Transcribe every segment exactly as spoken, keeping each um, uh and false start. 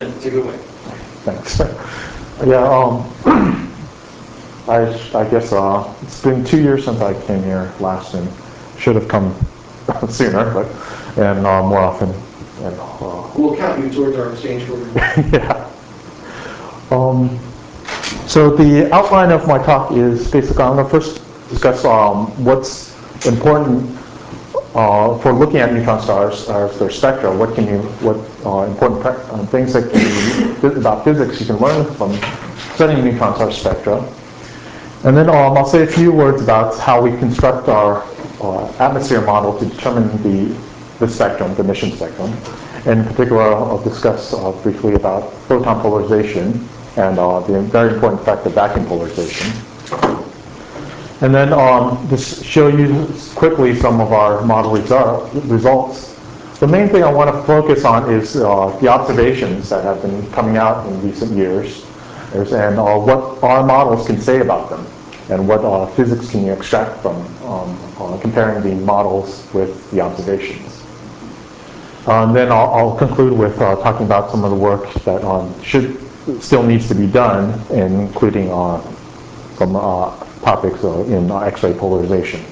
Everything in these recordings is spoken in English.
Take it away. Thanks. Yeah, um, I, I guess uh, it's been two years since I came here last, and should have come sooner, but and uh, more often. And uh, We'll count you towards our exchange program. yeah. Um, so the outline of my talk is basically I'm going to first discuss um, what's important uh, for looking at neutron stars, or their spectra. What can you, what uh, important uh, things that can you, about physics you can learn from studying neutron star spectra. And then um, I'll say a few words about how we construct our uh, atmosphere model to determine the, the spectrum, the emission spectrum. In particular, I'll discuss uh, briefly about photon polarization and uh, the very important effect of vacuum polarization. And then um, just show you quickly some of our model result, results. The main thing I want to focus on is uh, the observations that have been coming out in recent years, and uh, what our models can say about them, and what uh, physics can you extract from um, uh, comparing the models with the observations. Uh, and then I'll, I'll conclude with uh, talking about some of the work that um, should still needs to be done, including uh, some uh, topics uh, in uh, X-ray polarization.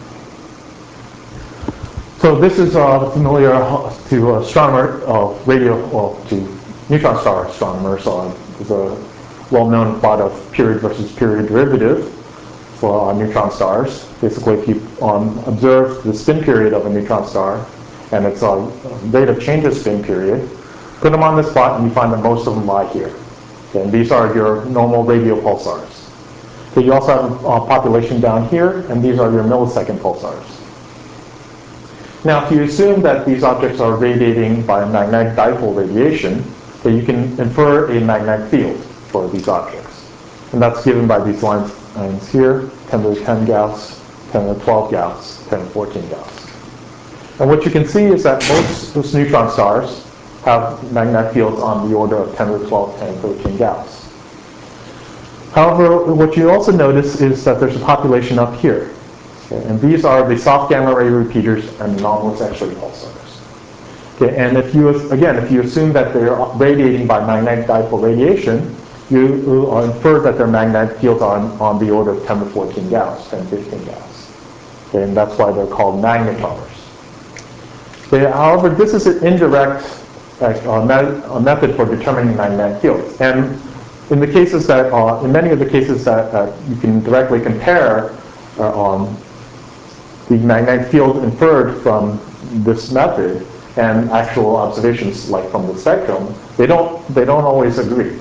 So this is uh, familiar to astronomer, uh, radio, well, to neutron star astronomers. Uh, it's a well-known plot of period versus period derivative for uh, neutron stars. Basically, if you um, observe the spin period of a neutron star and its uh, rate of change of spin period, put them on this plot and you find that most of them lie here. Okay, and these are your normal radio pulsars. So you also have a population down here, and these are your millisecond pulsars. Now, if you assume that these objects are radiating by magnetic dipole radiation, then you can infer a magnetic field for these objects. And that's given by these lines, lines here, ten to the ten Gauss, ten to the twelve Gauss, ten to the fourteen Gauss. And what you can see is that most of neutron stars have magnetic fields on the order of ten to the twelve, ten to the thirteen Gauss. However, what you also notice is that there's a population up here. Okay, and these are the soft gamma ray repeaters and anomalous X-ray pulsars. Okay, and if you, again, if you assume that they're radiating by magnetic dipole radiation, you infer that their magnetic fields are on, on the order of ten to the fourteen Gauss, ten to the fifteen Gauss. Okay, and that's why they're called magnetars. Okay, however, this is an indirect uh, me method for determining magnetic fields. And in the cases that, uh, in many of the cases that uh, you can directly compare uh, um, the magnetic field inferred from this method and actual observations, like from the spectrum, they don't, they don't always agree.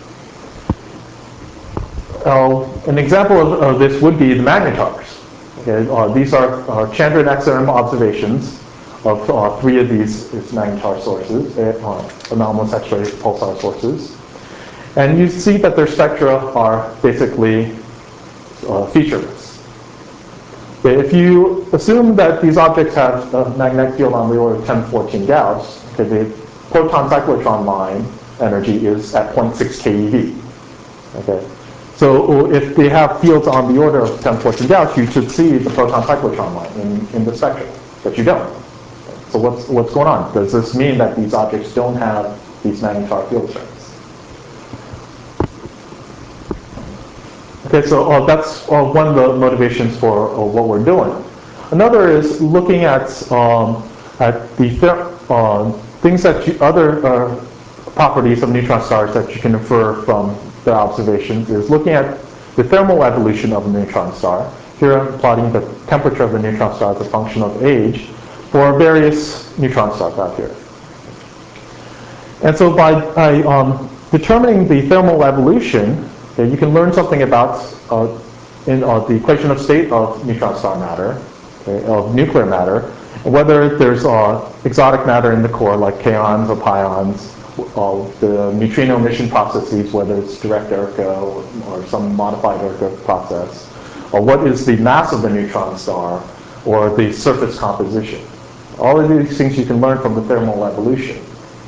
Uh, an example of, of this would be the magnetars. Okay, uh, these are uh, Chandra and X R M observations of uh, three of these magnetar sources, uh, anomalous X-ray pulsar sources. And you see that their spectra are basically uh, featureless. Okay, if you assume that these objects have a magnetic field on the order of ten to fourteen Gauss, okay, the proton cyclotron line energy is at zero point six keV. Okay, so if they have fields on the order of ten to fourteen Gauss, you should see the proton cyclotron line in, in the spectrum, but you don't. So what's, what's going on? Does this mean that these objects don't have these magnetar field strengths? Okay, so uh, that's uh, one of the motivations for uh, what we're doing. Another is looking at, um, at the uh, things that you, other uh, properties of neutron stars that you can infer from their observations is looking at the thermal evolution of a neutron star. Here I'm plotting the temperature of the neutron star as a function of age for various neutron stars out here. And so by, by um, determining the thermal evolution, okay, you can learn something about uh, in uh, the equation of state of neutron star matter, okay, of nuclear matter, whether there's uh, exotic matter in the core like kaons or pions, uh, the neutrino emission processes, whether it's direct ERCA or, or some modified ERCA process, or what is the mass of the neutron star, or the surface composition. All of these things you can learn from the thermal evolution.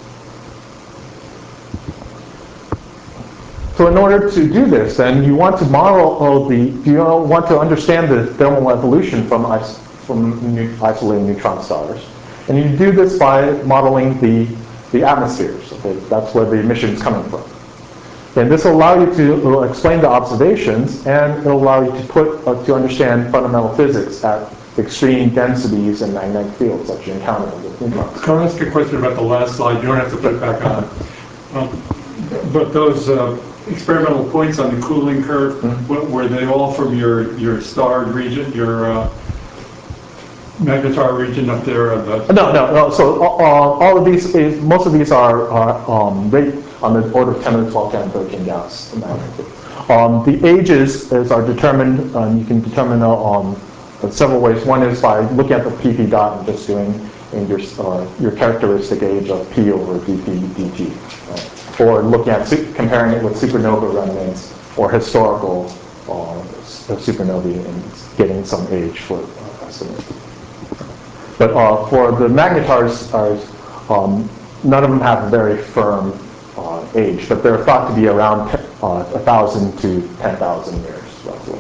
So in order to do this, then you want to model the, you want to understand the thermal evolution from, from isolated neutron stars. And you do this by modeling the the atmospheres. Okay? That's where the emission is coming from. And this will allow you to will explain the observations, and it will allow you to put uh, to understand fundamental physics at extreme densities and magnetic fields that you encounter with neutrons. Can I ask a question about the last slide? You don't have to put it back on. Um, but those uh, experimental points on the cooling curve, mm-hmm. were they all from your your starred region, your uh, magnetar region up there? The no, no, no. So uh, all of these, is, most of these are, are um, rate on the order of ten to the twelve Cantor Dirac gas. Um, the ages is, are determined. Um, you can determine uh, um, several ways. One is by looking at the P P dot and just doing in your uh, your characteristic age of P over dP dt, right? Or looking at comparing it with supernova remnants or historical uh, supernovae and getting some age for uh, estimate. But uh, for the magnetars, um, none of them have a very firm uh, age, but they're thought to be around uh, one thousand to ten thousand years, roughly.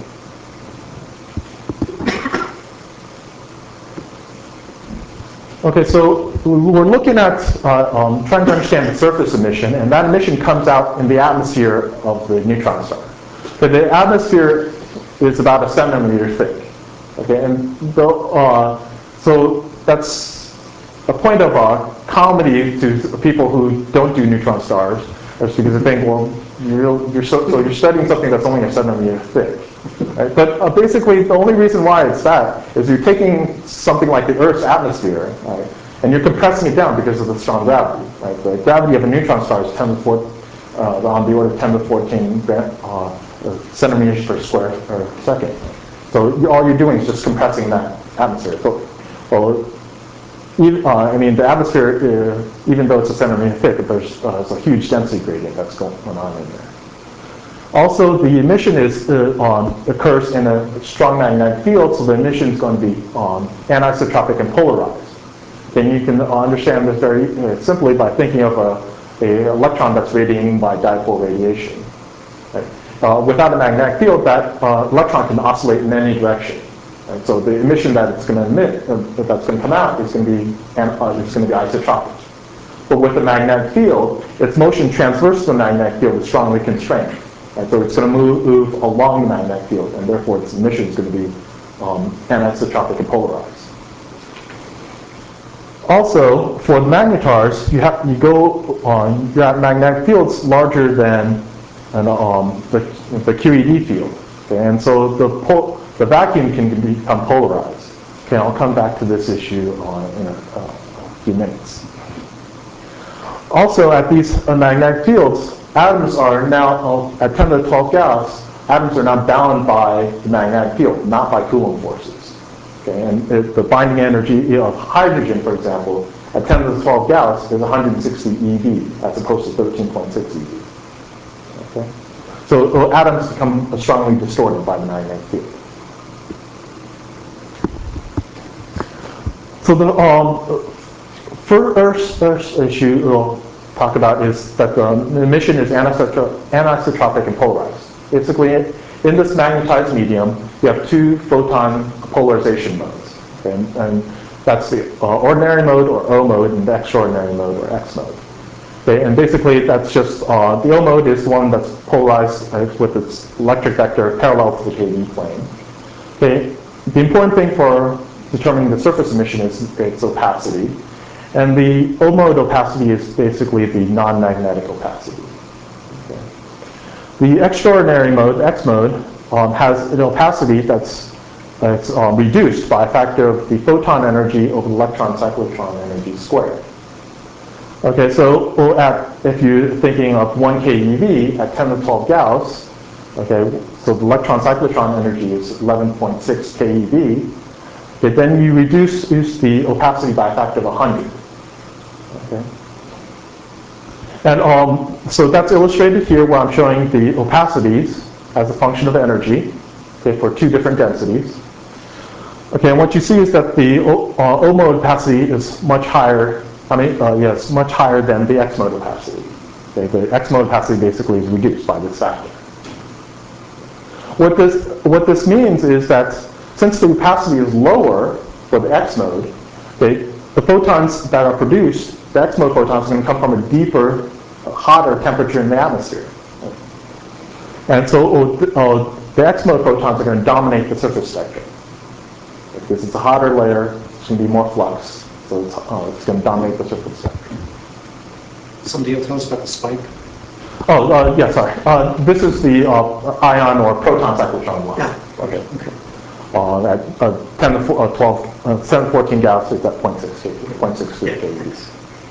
Okay, so we're looking at uh, um, trying to understand the surface emission, and that emission comes out in the atmosphere of the neutron star. So the atmosphere is about a centimeter thick. Okay, and the, uh, so that's a point of uh, comedy to people who don't do neutron stars, is because they think, well, you're, you're so, so you're studying something that's only a centimeter thick. Right? But uh, basically, the only reason why it's that is you're taking something like the Earth's atmosphere, right, and you're compressing it down because of the strong gravity. Right? The gravity of a neutron star is ten to the fourth, uh, on the order of ten to the fourteen uh, centimeters per square per second. So you, all you're doing is just compressing that atmosphere. So, well, even, uh, I mean, the atmosphere, uh, even though it's a centimeter thick, there's, uh, there's a huge density gradient that's going on in there. Also, the emission is, uh, um, occurs in a strong magnetic field, so the emission is going to be um, anisotropic and polarized. Then you can understand this very uh, simply by thinking of a, a electron that's radiating by dipole radiation. Right? Uh, without a magnetic field, that uh, electron can oscillate in any direction. Right? So the emission that it's going to emit, uh, that's going to come out, is going to be uh, it's going to be isotropic. But with the magnetic field, its motion transverse to the magnetic field is strongly constrained. Right, so it's going to move, move along the magnetic field, and therefore its emission is going to be um, anisotropic and polarized. Also, for the magnetars, you have you go on you have magnetic fields larger than an, um, the, the Q E D field, okay? And so the pol the vacuum can become polarized. Okay, I'll come back to this issue on, in a, uh, a few minutes. Also, at these uh, magnetic fields, atoms are now, uh, at ten to the twelve Gauss, atoms are now bound by the magnetic field, not by Coulomb forces. Okay, and it, the binding energy of hydrogen, for example, at ten to the twelve Gauss is one hundred sixty eV, as opposed to thirteen point six eV. Okay? So uh, atoms become strongly distorted by the magnetic field. So the um, first, first issue we'll talk about is that the emission is anisotro anisotropic and polarized. Basically, in this magnetized medium, you have two photon polarization modes. Okay? And, and that's the uh, ordinary mode, or O mode, and the extraordinary mode, or X mode. Okay? And basically, that's just, uh, the O mode is the one that's polarized uh, with its electric vector parallel to the K V plane. Okay? The important thing for determining the surface emission is its opacity. And the O mode opacity is basically the non-magnetic opacity. Okay. The extraordinary mode, X mode, um, has an opacity that's, that's um, reduced by a factor of the photon energy over the electron cyclotron energy squared. Okay, so at, if you're thinking of one keV at ten to the twelve Gauss, okay, so the electron cyclotron energy is eleven point six keV. Okay, then you reduce, reduce the opacity by a factor of one hundred. Okay. And um, so that's illustrated here where I'm showing the opacities as a function of energy, okay, for two different densities. Okay, and what you see is that the O, uh, O mode opacity is much higher, I mean, uh, yes, much higher than the X mode opacity. Okay, the X mode opacity basically is reduced by this factor. What this, what this means is that since the opacity is lower for the X mode, okay, the photons that are produced the X-mode photons are going to come from a deeper, hotter temperature in the atmosphere. And so uh, the X-mode photons are going to dominate the surface spectrum. Because it's a hotter layer, it's going to be more flux, so it's, uh, it's going to dominate the surface spectrum. Somebody will tell us about the spike. Oh, uh, yeah, sorry. Uh, this is the uh, ion or proton cyclotron line. Yeah. Okay. okay. Uh, at uh, ten to twelve, uh, seven fourteen Gauss, it's at zero point six zero point six two keV.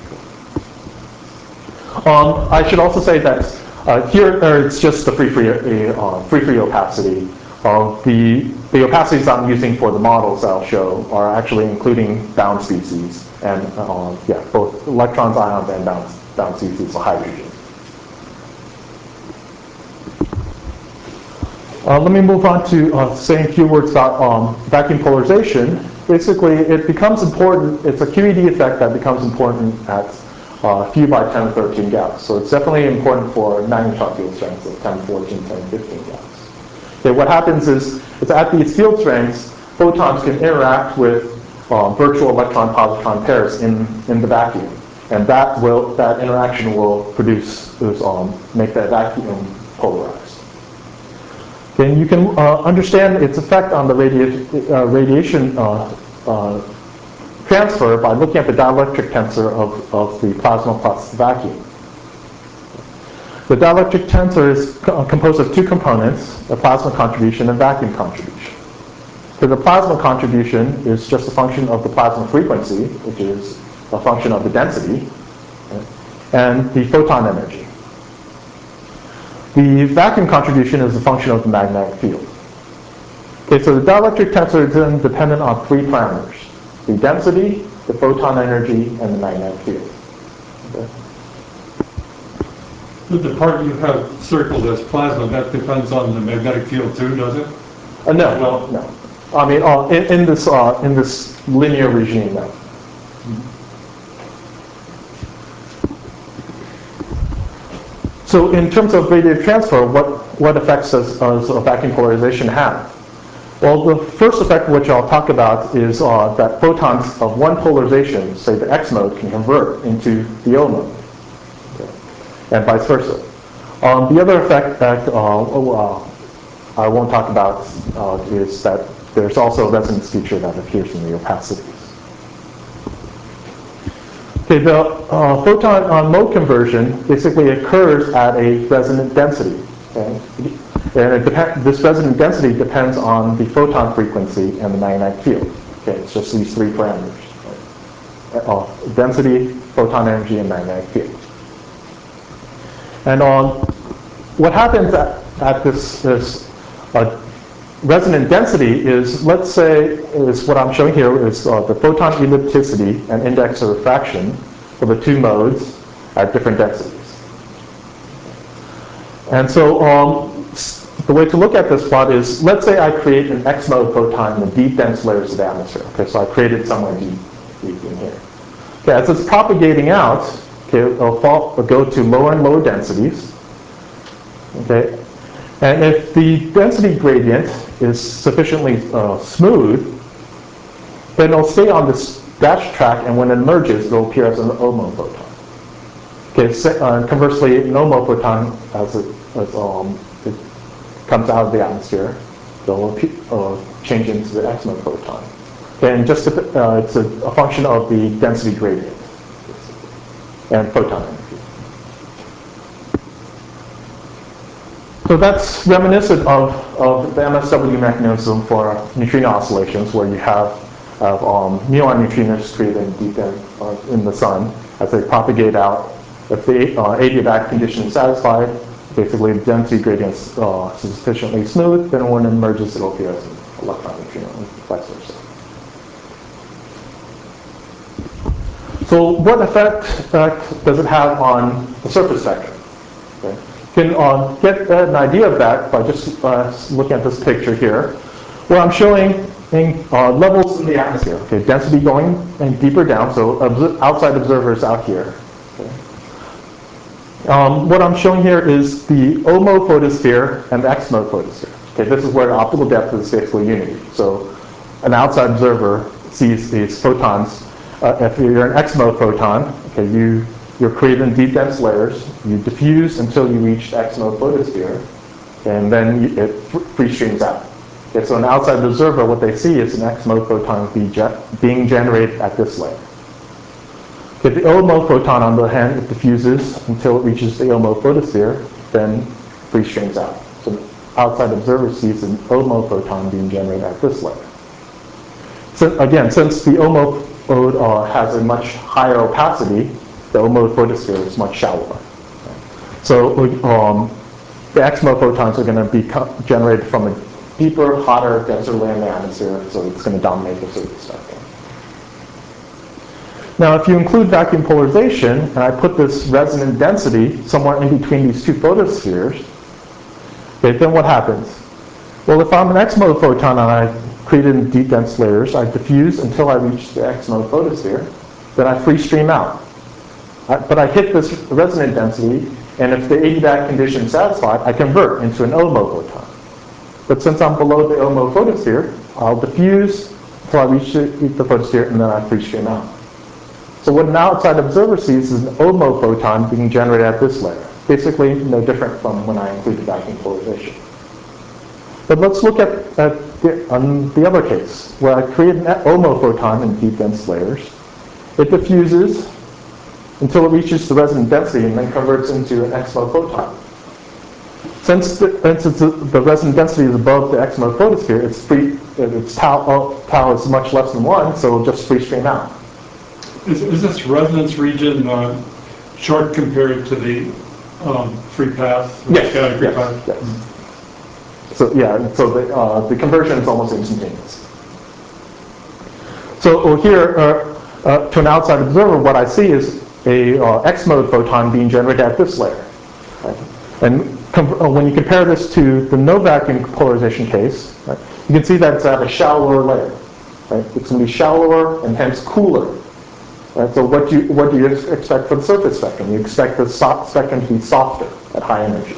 Um, I should also say that uh, here uh, it's just the free free uh, free free opacity. Uh, the the opacities I'm using for the models I'll show are actually including bound species and uh, yeah, both electrons, ions, and bound bound species of hydrogen. Uh, let me move on to uh, saying a few words about um, vacuum polarization. Basically, it becomes important, it's a Q E D effect that becomes important at uh, few by ten to thirteen Gauss. So it's definitely important for nine-neutron field strengths of ten to fourteen, ten to fifteen Gauss. Okay, what happens is, it's at these field strengths, photons can interact with uh, virtual electron-positron pairs in, in the vacuum. And that will, that interaction will produce, um, make that vacuum polarized. Then you can uh, understand its effect on the radi uh, radiation uh, uh, transfer by looking at the dielectric tensor of, of the plasma plus vacuum. The dielectric tensor is co composed of two components, a plasma contribution and vacuum contribution. So the plasma contribution is just a function of the plasma frequency, which is a function of the density, and the photon energy. The vacuum contribution is a function of the magnetic field. Okay, so the dielectric tensor is then dependent on three parameters: the density, the photon energy, and the magnetic field. Okay. The part you have circled as plasma, that depends on the magnetic field too, does it? Uh, no, well, no. I mean, uh, in, in this uh, in this linear regime, no. So in terms of radiative transfer, what, what effects does, does a vacuum polarization have? Well, the first effect which I'll talk about is uh, that photons of one polarization, say the X mode, can convert into the O mode, okay, and vice versa. Um, the other effect that uh, oh, uh, I won't talk about uh, is that there's also a resonance feature that appears in the opacities. Okay, the uh, photon uh, mode conversion basically occurs at a resonant density. Okay? And it depend, this resonant density depends on the photon frequency and the magnetic field. Okay, it's just these three parameters. Right? Uh, density, photon energy, and magnetic field. And um, what happens at, at this, this uh, resonant density is, let's say, is what I'm showing here is uh, the photon ellipticity and index of refraction for the two modes at different densities. And so um, the way to look at this plot is, let's say I create an X mode photon in the deep dense layers of the atmosphere. Okay, so I created somewhere deep, deep in here. Okay, as it's propagating out, okay, it'll, fall, it'll go to lower and lower densities. Okay, and if the density gradient is sufficiently uh, smooth, then it'll stay on this dash track, and when it emerges, it'll appear as an O mode photon. Okay, so, uh, conversely, an O mode photon, as it, as, um, it comes out of the atmosphere, it'll uh, change into the X mode photon. Okay, and just uh, it's a, a function of the density gradient and photon energy. So that's reminiscent of, of the M S W mechanism for neutrino oscillations, where you have, have um, muon neutrinos created in deep in, uh, in the sun as they propagate out. If the uh, adiabatic condition is satisfied, basically the density gradient is uh, sufficiently smooth, then when it emerges, it'll appear as an electron neutrino, and vice versa. So what effect, effect does it have on the surface spectrum? Okay. You can uh, get an idea of that by just uh, looking at this picture here, where I'm showing in, uh, levels in the atmosphere. Okay, density going and deeper down, so obs outside observers out here. Okay. Um, what I'm showing here is the O mode photosphere and the X mode photosphere. Okay, this is where the optical depth is basically unity. So an outside observer sees these photons. Uh, if you're an X mode photon, Okay, you, you're creating deep dense layers. You diffuse until you reach the X-mode photosphere, and then you, it free streams out. Okay, so an outside observer, what they see is an X-mode photon be ge being generated at this layer. Okay, the O-mode photon, on the other hand, it diffuses until it reaches the O-mode photosphere, then free streams out. So the outside observer sees an O-mode photon being generated at this layer. So again, since the O-mode uh, has a much higher opacity, the O-mode photosphere is much shallower. So um, the X-mode photons are going to be generated from a deeper, hotter, denser layer in the atmosphere, so it's going to dominate the surface spectrum. Now, if you include vacuum polarization, and I put this resonant density somewhere in between these two photospheres, okay, then what happens? Well, if I'm an X-mode photon and I created in deep dense layers, I diffuse until I reach the X-mode photosphere, then I free stream out. I, but I hit this resonant density, and if the adiabatic condition is satisfied, I convert into an O-mode photon. But since I'm below the O-mode photosphere, I'll diffuse until I reach the, the photosphere, and then I free stream out. So what an outside observer sees is an O-mode photon being generated at this layer. Basically, no different from when I included vacuum polarization. But let's look at, at the, on the other case, where I create an O-mode photon in deep dense layers. It diffuses until it reaches the resonant density and then converts into an X-mode photon. Since the, since the resonant density is above the X-mode photosphere, its, free, its tau, tau is much less than one, so it'll just free stream out. Is, is this resonance region uh, short compared to the um, free path? Yes, free yes, path? yes. Mm-hmm. So yeah, so the, uh, the conversion is almost instantaneous. So here, uh, uh, to an outside observer, what I see is a uh, X-mode photon being generated at this layer. Right? And uh, when you compare this to the no vacuum polarization case, right, you can see that it's at a shallower layer. Right? It's going to be shallower and hence cooler. Right? So what do you what do you expect for the surface spectrum? You expect the so spectrum to be softer at high energy.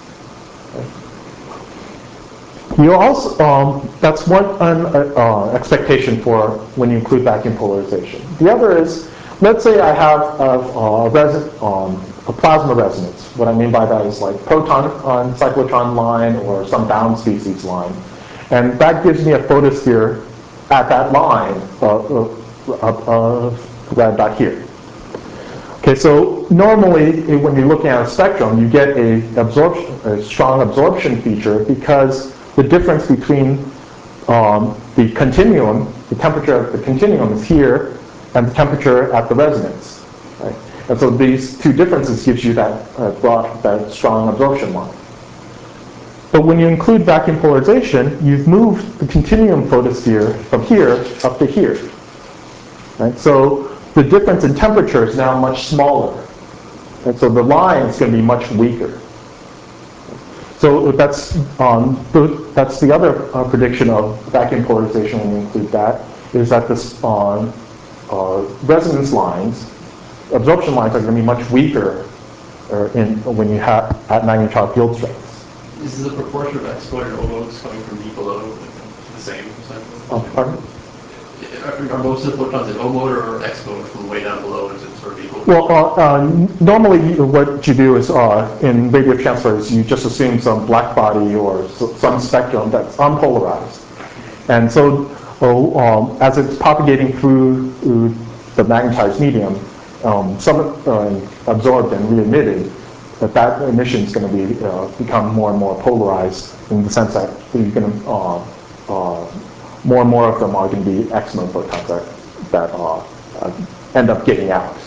You also, um, that's one uh, uh, expectation for when you include vacuum polarization. The other is, let's say I have a, a, resin, um, a plasma resonance. What I mean by that is like proton on cyclotron line or some bound species line. And that gives me a photosphere at that line of uh, uh, uh, right back here. Okay, so normally when you're looking at a spectrum, you get a, absorption, a strong absorption feature because the difference between um, the continuum, the temperature of the continuum is here, and the temperature at the resonance. Right? And so these two differences gives you that, uh, broad, that strong absorption line. But when you include vacuum polarization, you've moved the continuum photosphere from here up to here. Right? So the difference in temperature is now much smaller. And so the line is going to be much weaker. So that's, um, the, that's the other uh, prediction of vacuum polarization when you include that, is that this uh, uh, resonance lines, absorption lines are going to be much weaker uh, in, when you have at magnetar field strengths. Is the proportion of X-mode and O-modes coming from deep below the same? Oh, pardon? Are most of the photons in O-mode or X-mode from way down below? Is it sort of equal? Well, uh, uh, normally what you do is uh, in radio transfers, you just assume some black body or some spectrum that's unpolarized. And so oh, um, as it's propagating through, through the magnetized medium, um, some uh, absorbed and re-emitted, that that emission is going to be uh, become more and more polarized in the sense that you can uh, uh, more and more of them are going to be X-mode photons that, that uh, uh, end up getting out.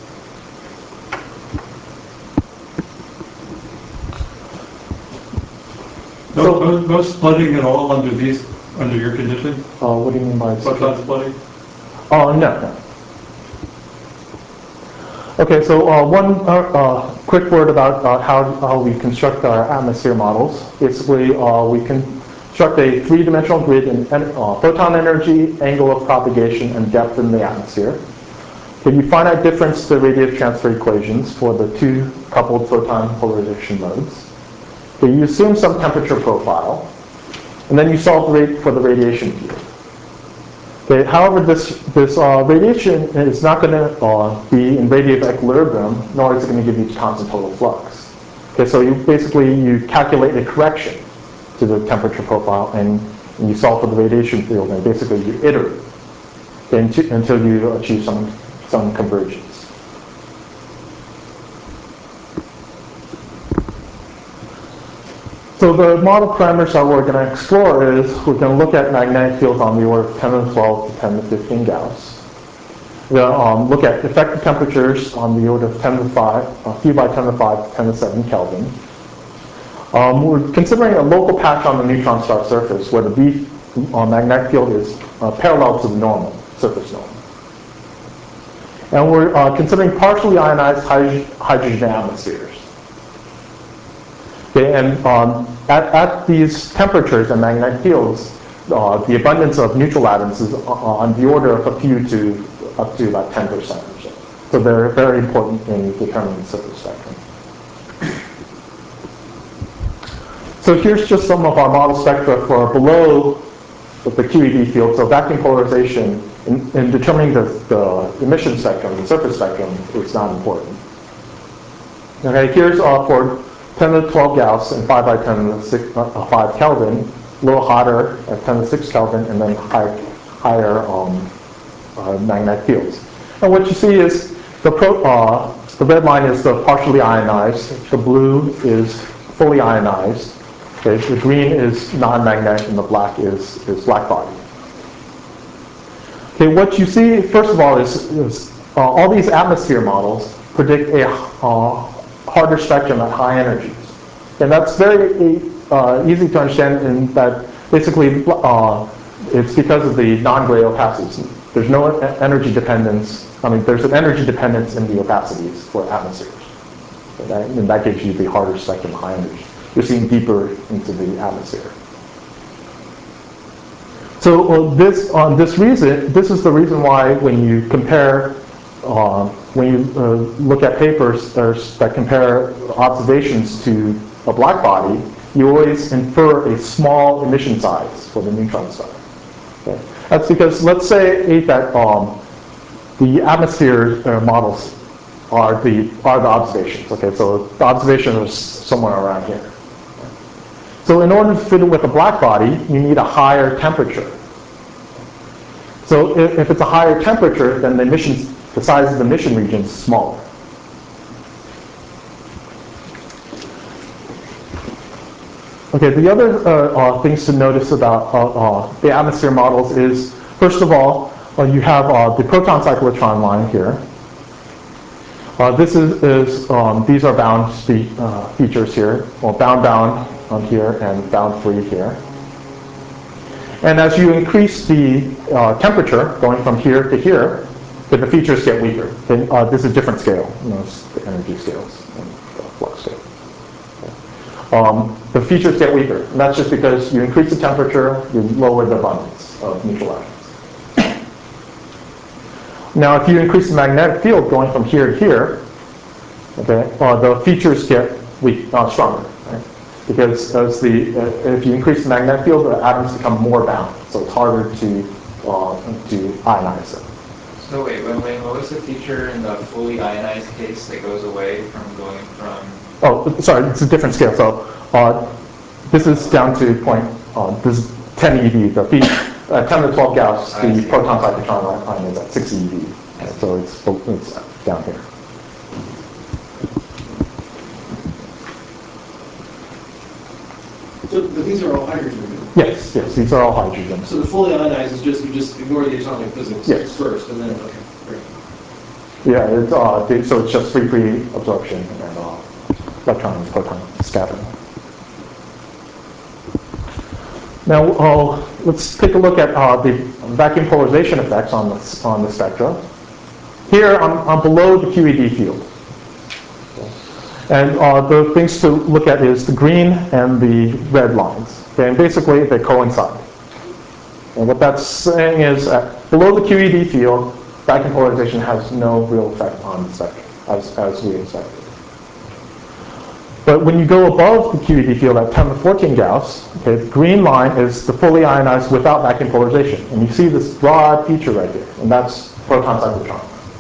No, no, no splitting at all under these, under your condition? Uh, what do you mean by Photon splitting? Oh, no, no. Okay, so uh, one uh, uh, quick word about uh, how, how we construct our atmosphere models. Basically, uh, we construct a three-dimensional grid in uh, photon energy, angle of propagation, and depth in the atmosphere. Okay, you finite difference the radiative transfer equations for the two coupled photon polarization modes. Okay, you assume some temperature profile, and then you solve the rate for the radiation field. Okay, however, this, this uh, radiation is not going to uh, be in radiative equilibrium, nor is it going to give you constant total flux. Okay, so you basically you calculate a correction to the temperature profile, and, and you solve for the radiation field, and basically you iterate okay, until, until you achieve some, some convergence. So the model parameters that we're going to explore is we're going to look at magnetic fields on the order of ten to the twelve to ten to the fifteen Gauss. We're going to um, look at effective temperatures on the order of ten to the five, uh, phi by ten to the five to ten to the seven Kelvin. Um, we're considering a local patch on the neutron star surface where the V uh, magnetic field is uh, parallel to the normal, surface normal. And we're uh, considering partially ionized hydrogen, hydrogen atmospheres. Okay, and um, at, at these temperatures and magnetic fields, uh, the abundance of neutral atoms is on the order of a few to up to about ten percent or so. So they're very important in determining the surface spectrum. So here's just some of our model spectra for below the Q E D field. So vacuum polarization in, in determining the, the emission spectrum, the surface spectrum, is not important. Okay, here's uh, for ten to the twelve Gauss and five by ten to the five Kelvin, a little hotter at ten to the six Kelvin, and then high, higher um, uh, magnetic fields. And what you see is the, pro, uh, the red line is the partially ionized, the blue is fully ionized, okay, the green is non-magnetic, and the black is, is black body. Okay, what you see, first of all, is, is uh, all these atmosphere models predict a uh, harder spectrum at high energies. And that's very uh, easy to understand in that basically uh, it's because of the non-gray opacities. There's no energy dependence. I mean, there's an energy dependence in the opacities for atmospheres. Okay? And that gives you the harder spectrum high energy. You're seeing deeper into the atmosphere. So uh, this, on this reason, this is the reason why when you compare Uh, when you uh, look at papers uh, that compare observations to a black body, you always infer a small emission size for the neutron star. Okay. That's because, let's say that um, the atmosphere uh, models are the are the observations. Okay, so the observation is somewhere around here. So in order to fit it with a black body, you need a higher temperature. So if, if it's a higher temperature, then the emissions the size of the emission region is smaller. Okay, the other uh, uh, things to notice about uh, uh, the atmosphere models is, first of all, uh, you have uh, the proton cyclotron line here. Uh, this is, is um, these are bound spe uh, features here, well, bound bound on here and bound free here. And as you increase the uh, temperature, going from here to here, but the features get weaker. Then, uh, this is a different scale, you know, the energy scales and the flux scale. Okay. Um, the features get weaker, and that's just because you increase the temperature, you lower the abundance of neutral atoms. Now, if you increase the magnetic field going from here to here, okay, uh, the features get weak, uh, stronger, right? Because as the uh, if you increase the magnetic field, the atoms become more bound, so it's harder to uh, to ionize them. So wait, wait, wait, what was the feature in the fully ionized case that goes away from going from... Oh, sorry, it's a different scale. So uh, this is down to point, uh, this is ten E V. The feed, uh, ten to twelve Gauss, the proton cyclotron line is at six E V. So it's, it's down here. So but these are all hydrogen. Yes, yes, these are all hydrogen. So the fully ionized is just, you just ignore the atomic physics yes. first, and then, okay, great. Yeah, it's, uh, they, so it's just free free absorption and uh, electron and proton scattering. Now, uh, let's take a look at uh, the vacuum polarization effects on the, on the spectra. Here, I'm, I'm below the Q E D field. And uh, the things to look at is the green and the red lines. Okay, and basically, they coincide. And what that's saying is that below the Q E D field, vacuum polarization has no real effect on the spectrum, as, as we expected. But when you go above the Q E D field at ten to the fourteen Gauss, okay, the green line is the fully ionized without vacuum polarization. And you see this broad feature right here, and that's proton cyclotron.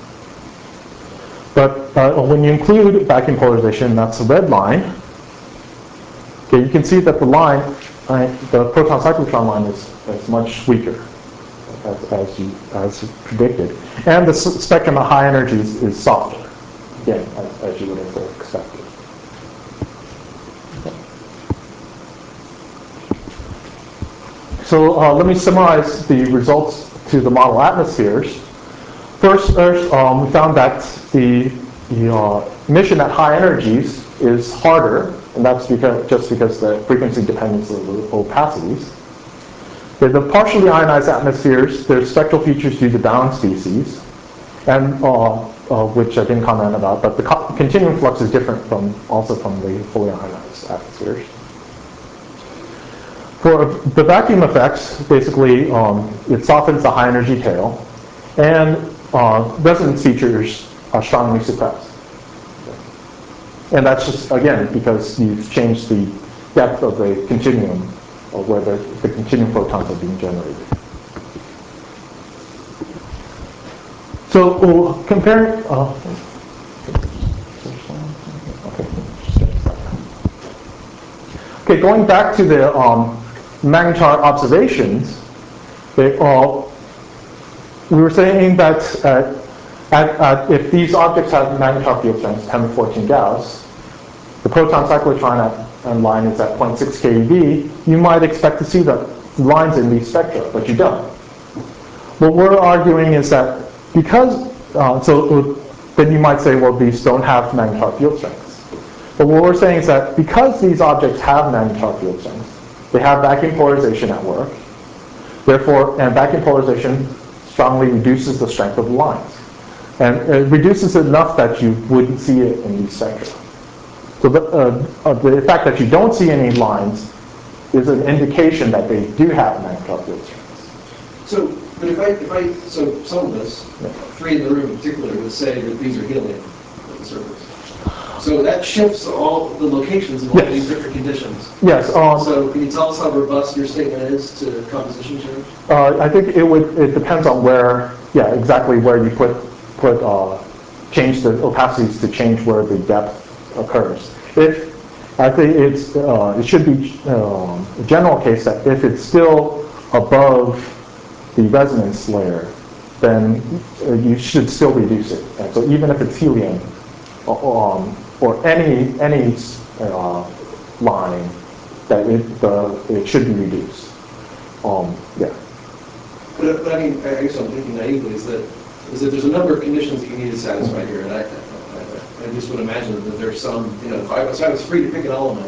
But uh, when you include vacuum polarization, that's the red line. Okay, you can see that the line, uh, the proton cyclotron line is, is much weaker, as, as, you, as predicted. And the s spectrum at high energies is softer, again, as, as you would have expected. So uh, let me summarize the results to the model atmospheres. First, um, we found that the, the uh, emission at high energies is harder, and that's because, just because the frequency dependence of the opacities. In the partially ionized atmospheres, there's spectral features due to down species, and uh, uh, which I didn't comment about, but the co continuum flux is different from also from the fully ionized atmospheres. For the vacuum effects, basically, um, it softens the high energy tail, and uh, resonance features are strongly suppressed. And that's just, again, because you've changed the depth of the continuum, or where the, the continuum photons are being generated. So we'll compare, uh, okay, going back to the um, magnetar observations, they all, we were saying that uh, at, at, if these objects have magnetar field strengths ten to the fourteen Gauss, the proton cyclotron at, and line is at zero point six keV, you might expect to see the lines in these spectra, but you don't. What we're arguing is that because, uh, so then you might say, well, these don't have magnetar field strengths. But what we're saying is that because these objects have magnetar field strengths, they have vacuum polarization at work, therefore, and vacuum polarization strongly reduces the strength of the lines. And it reduces it enough that you wouldn't see it in these spectra. So the, uh, uh, the fact that you don't see any lines is an indication that they do have magnetar field strengths. So, but if I, if I, so some of us, Yeah. three in the room in particular, would say that these are helium at the surface. So that shifts all the locations of all Yes. these different conditions. Yes. Um, So can you tell us how robust your statement is to composition change? Uh, I think it would. It depends on where. Yeah, exactly where you put put uh, change the opacities to change where the depth occurs. If I think it's uh, it should be um, a general case that if it's still above the resonance layer, then uh, you should still reduce it. And so even if it's helium uh, um, or any any uh, line, that it uh, it should be reduced. Um, yeah. But, but I mean, I guess I'm thinking naively is that is that there's a number of conditions that you need to satisfy here, and I, I, I just would imagine that there's some, you know, if I, was, if I was free to pick an element,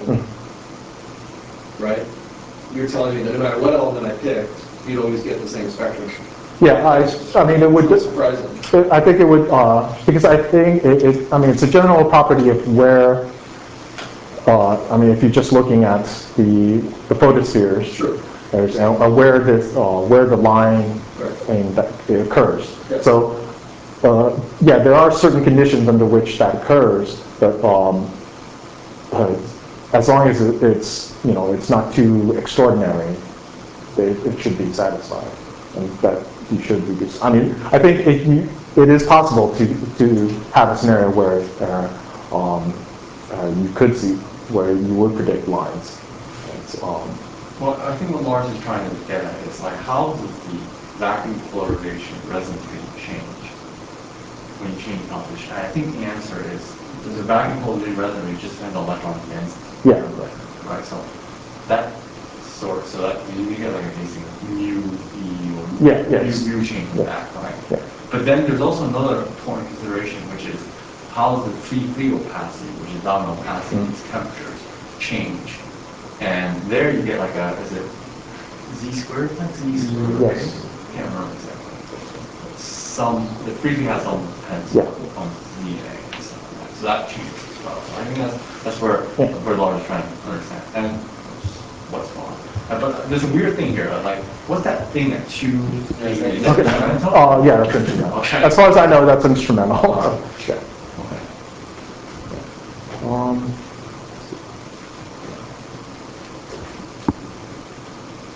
mm. right? You're telling me that no matter what element I picked, you'd always get the same spectrum. Yeah, I, I mean, it would. It's surprising. I think it would, uh, because I think it, it. I mean, it's a general property of where. Uh, I mean, if you're just looking at the the photospheres, sure. There's uh, where this uh, where the line right. and that it occurs. Yes. So, uh, yeah, there are certain conditions under which that occurs, but um, uh, as long as it, it's you know it's not too extraordinary, it, it should be satisfied, and that you should reduce. I mean, I think it you, it is possible to to have a scenario where uh, um, uh, you could see where you would predict lines. It's, um, Well, I think what Lars is trying to get at is like, how does the vacuum polarization resonance change when you change the composition? And I think the answer is, does the vacuum polarization resonance just depend on electron density? Yeah, right. Right, so that sort, so that you get like a basic mu e or yeah, yeah, mu, mu change in that, right? Yeah. But then there's also another important consideration, which is how does the free free opacity, which is nominal opacity, mm-hmm. these temperatures change? And there you get like a, is it z squared times z squared? Yes. I can't remember exactly. Some, the freezing has some depends yeah. on z and a and stuff like that. So that changes as well. So I think that's, that's where, yeah. where Laura's trying to understand. And what's going on. Uh, but there's a weird thing here. Like, what's that thing that you, is that okay. instrumental? Oh, uh, yeah, that's instrumental. Okay. As far as I know, that's instrumental. Uh, yeah. okay. Um,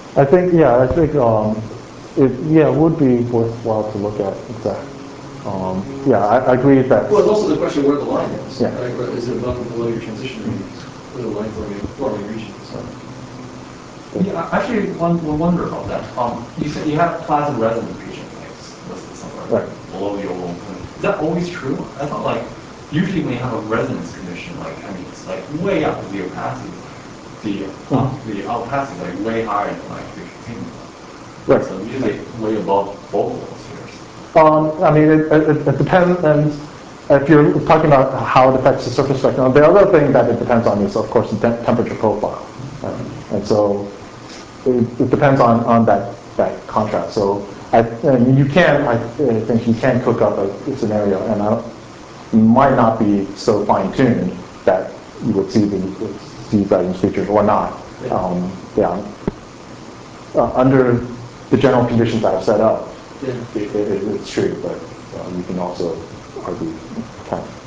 I think, yeah, I think, um, it, yeah, it would be worthwhile to look at that. Um, yeah, I, I agree that. Well, it's also the question where the line is. Yeah. Right? Is it above or below your transition regions? Where the line forming, forming region is. So. Yeah, actually, one one wonder about that. Um, you said you have plasma resonant region like listed somewhere Right. below your wall. Is that always true? I thought like usually when you have a resonance condition, like I mean, it's like way up the opacity, the um, the opacity is like way higher than like the continuum. Right. So usually way above both of those spheres. Um, I mean, it, it, it depends, and if you're talking about how it affects the surface spectrum, the other thing that it depends on is, of course, the te temperature profile. Right? And so it, it depends on, on that, that contrast. So I, and you can, I think you can cook up a, a scenario, and I don't, it might not be so fine-tuned that you would see, the, see these features or not. Um, yeah. Uh, under the general conditions I've set up, Yeah. It, it, it's true, but uh, you can also argue kind of.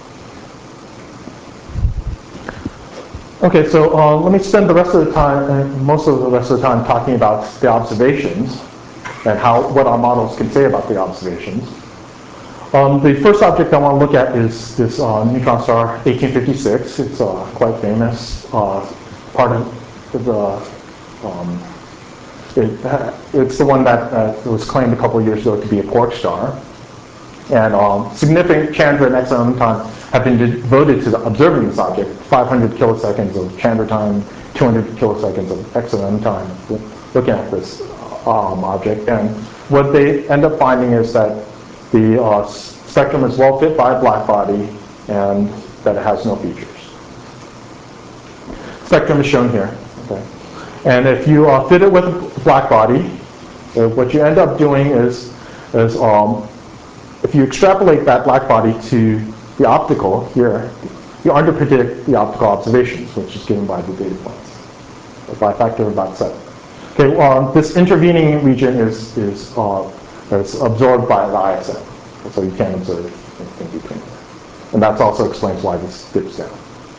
Okay, so uh, let me spend the rest of the time, uh, most of the rest of the time, talking about the observations and how what our models can say about the observations. Um, the first object I want to look at is this uh, neutron star eighteen fifty-six. It's uh, quite famous, uh, part of the. Um, It, uh, it's the one that uh, was claimed a couple of years ago to be a quark star. And um, significant Chandra and X M M time have been devoted to the observing this object, five hundred kiloseconds of Chandra time, two hundred kiloseconds of X M M time, looking at this um, object. And what they end up finding is that the uh, spectrum is well fit by a black body and that it has no features. Spectrum is shown here. Okay. And if you uh, fit it with a black body, uh, what you end up doing is, is um, if you extrapolate that black body to the optical here, you underpredict the optical observations, which is given by the data points, by a factor of about seven. Okay, um, this intervening region is, is, uh, is absorbed by the I S M, so you can't observe anything between. And that also explains why this dips down.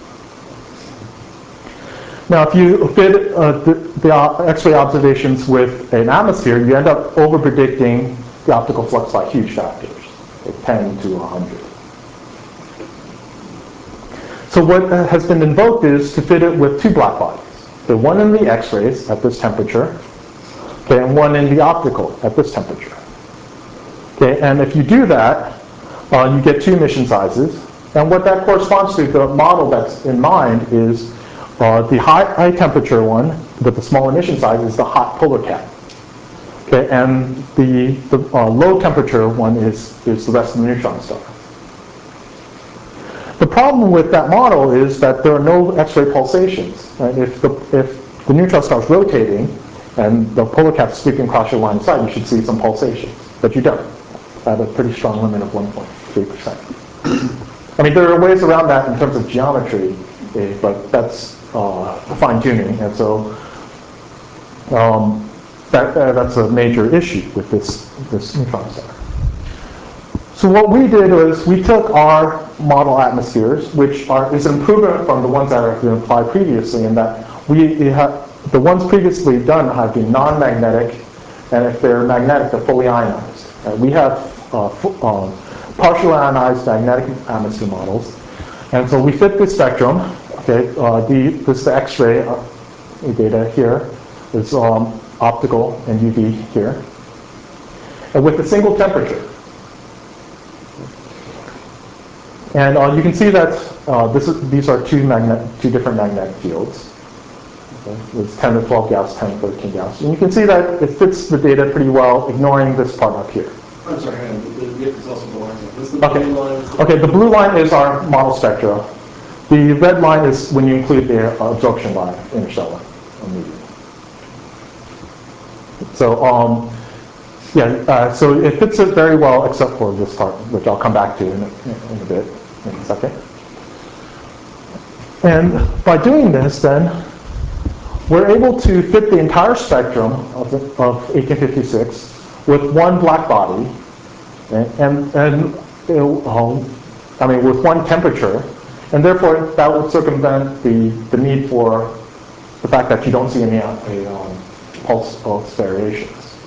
Now, if you fit uh, the, the X-ray observations with an atmosphere, you end up over-predicting the optical flux by huge factors, like ten to one hundred. So what has been invoked is to fit it with two black bodies. The one in the X-rays at this temperature, okay, and one in the optical at this temperature. Okay, and if you do that, uh, you get two emission sizes. And what that corresponds to, the model that's in mind is Uh, the high, high temperature one with the small emission size is the hot polar cap. Okay, and the, the uh, low temperature one is, is the rest of the neutron star. The problem with that model is that there are no X-ray pulsations. Right? If, the, if the neutron star is rotating and the polar cap is sweeping across your line of sight, you should see some pulsations, but you don't, at a pretty strong limit of one point three percent. I mean, there are ways around that in terms of geometry, but that's uh, fine-tuning, and so um, that, uh, that's a major issue with this, this neutron star. So what we did was we took our model atmospheres, which are, is an improvement from the ones that have been applied previously, in that we have, the ones previously done have been non-magnetic, and if they're magnetic, they're fully ionized. Uh, we have uh, uh, partially ionized magnetic atmosphere models, and so we fit the spectrum. Okay, uh, the, this is the X-ray uh, data here. It's um, optical and U V here. And with a single temperature. And uh, you can see that uh, this is, these are two, magnet, two different magnetic fields. Okay, it's ten to twelve Gauss, ten to thirteen Gauss. And you can see that it fits the data pretty well, ignoring this part up here. I'm sorry, hang on. The, the, it's also the line. This is the Okay. blue line. The Okay, the blue line is our model spectra. The red line is when you include the uh, absorption by interstellar medium. So, um, yeah, uh, so it fits it very well, except for this part, which I'll come back to in a, in a bit, in a second. And by doing this, then, we're able to fit the entire spectrum of, the, of eighteen fifty-six with one black body, and, and, and you know, um, I mean, with one temperature. And therefore, that would circumvent the, the need for the fact that you don't see any uh, um, pulse, pulse variations.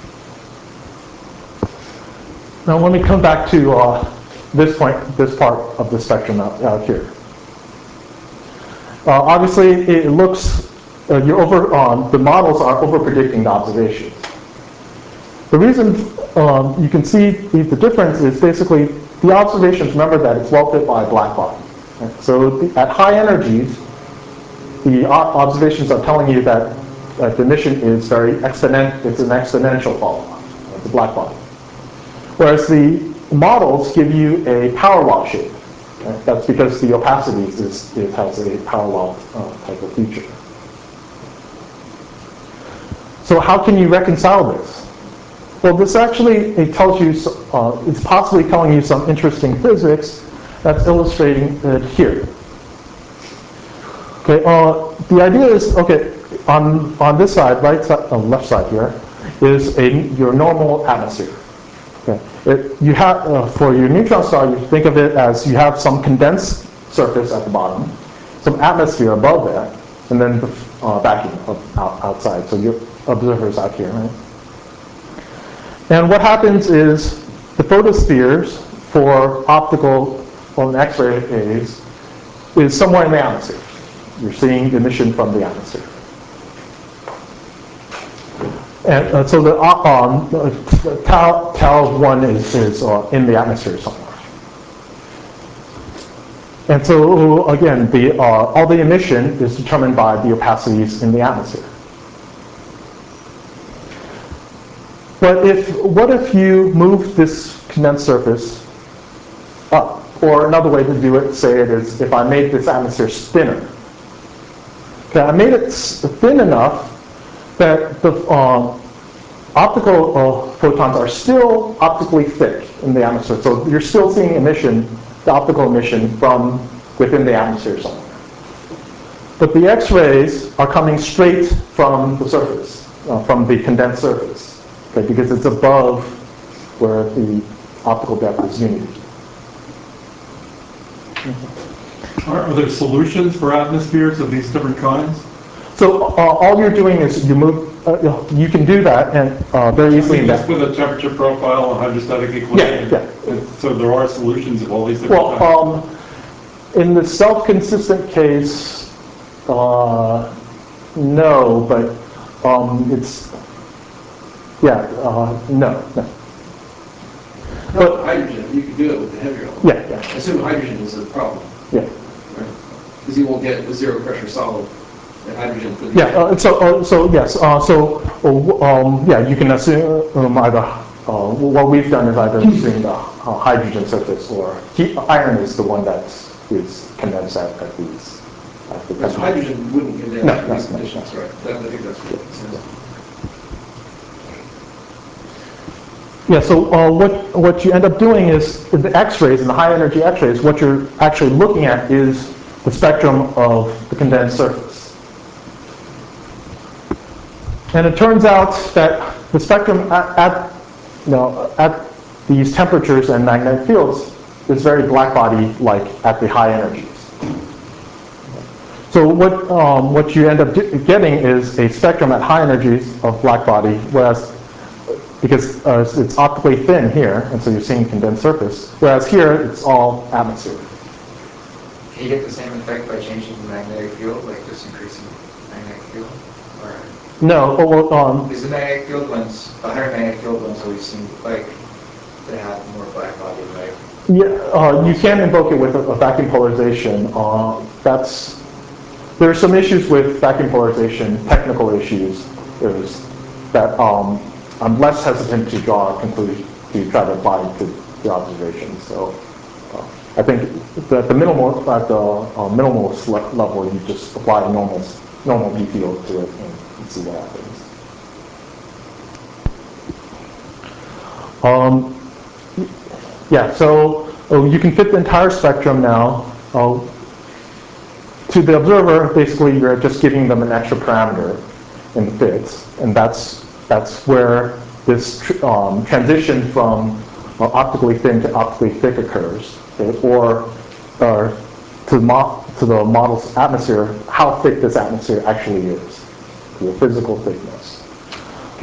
Now let me come back to uh, this point, this part of the spectrum out, out here. Uh, obviously, it looks, uh, you're over, um, the models are over-predicting the observations. The reason um, you can see the, the difference is basically the observations, remember that it's well fit by a black body. Right? So the, at high energies, the observations are telling you that uh, the emission is very exponent, it's an exponential fall-off of the black body. Whereas the models give you a power law shape. Right? That's because the opacity is, it has a power law uh, type of feature. So how can you reconcile this? Well, this actually it tells you, uh, it's possibly telling you some interesting physics that's illustrating it here. Okay, uh, the idea is, okay, on, on this side, right side, uh, left side here, is a, your normal atmosphere. Okay. It, you have, uh, for your neutron star, you think of it as you have some condensed surface at the bottom, some atmosphere above that, and then the uh, vacuum of, out, outside, so your observer's out here, right? And what happens is the photospheres for optical or X-ray rays is somewhere in the atmosphere. You're seeing emission from the atmosphere. And uh, so the um, uh, tau, tau one is, is uh, in the atmosphere somewhere. And so again, the, uh, all the emission is determined by the opacities in the atmosphere. But if, what if you move this condensed surface up? Or another way to do it, say it is, if I made this atmosphere thinner. Okay, I made it thin enough that the um, optical uh, photons are still optically thick in the atmosphere. So you're still seeing emission, the optical emission from within the atmosphere somewhere. But the X-rays are coming straight from the surface, uh, from the condensed surface. Okay, because it's above where the optical depth is unity. Are, are there solutions for atmospheres of these different kinds? So uh, all you're doing is you move, uh, you can do that and uh, very easily. I mean, just with a temperature profile and hydrostatic equation. Yeah, yeah. So there are solutions of all these different Well, kinds. um, in the self-consistent case, uh, no, but um, it's, yeah, uh, no, no. No, hydrogen, you could do it with the heavier element. Yeah, yeah, I assume hydrogen is a problem, yeah. right? Because you won't get a zero pressure solid. The hydrogen could be. Yeah, uh, so, uh, so yes, uh, so, uh, um, yeah, you can assume um, either, uh, what we've done is either assume the uh, hydrogen surface or heat, iron is the one that is condensed at, at these. At the Because hydrogen wouldn't condense No, under no, these no, conditions, no. right? That, I think that's what it says. Yeah, so uh, what, what you end up doing is, in the X-rays, in the high energy X-rays, what you're actually looking at is the spectrum of the condensed surface. And it turns out that the spectrum at, at, you know, at these temperatures and magnetic fields is very black body-like at the high energies. So what, um, what you end up getting is a spectrum at high energies of black body, whereas because uh, it's, it's optically thin here, and so you're seeing condensed surface, whereas here it's all atmosphere. Can you get the same effect by changing the magnetic field, like just increasing the magnetic field? Or No, oh, well, um, is the magnetic field ones, the higher magnetic field ones always seem like they have more black body, right? yeah, uh, you can invoke it with a, a vacuum polarization. Uh, that's, there are some issues with vacuum polarization, technical issues. There's that um, I'm less hesitant to draw a conclusion, to try to apply to the observations. So uh, I think that at the minimal, at the uh, minimalist le level, you just apply a normal, normal B field to it and, and see what happens. Um, yeah, so oh, you can fit the entire spectrum now. Uh, to the observer, basically, you're just giving them an extra parameter in the fits, and that's that's where this tr um, transition from uh, optically thin to optically thick occurs, okay? Or uh, to, mo to the model's atmosphere, how thick this atmosphere actually is, the physical thickness.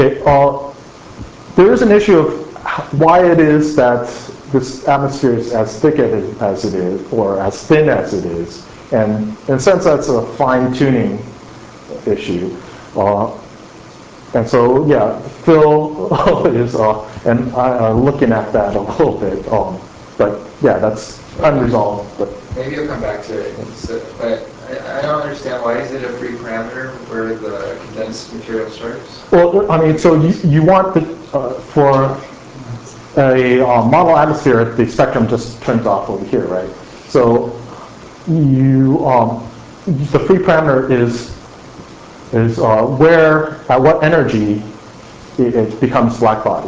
Okay, uh, there is an issue of h- why it is that this atmosphere is as thick as it as it is, or as thin as it is. And in a sense, that's a fine-tuning issue. Uh, and so, yeah, Phil is uh, and I are looking at that a little bit. Um, but yeah, that's unresolved. But Maybe you'll come back to it, so, but I, I don't understand, why is it a free parameter where the condensed material starts? well, I mean, so you, you want the uh, for a uh, model atmosphere, the spectrum just turns off over here, right? So you um, the free parameter is is uh, where at what energy it, it becomes black body.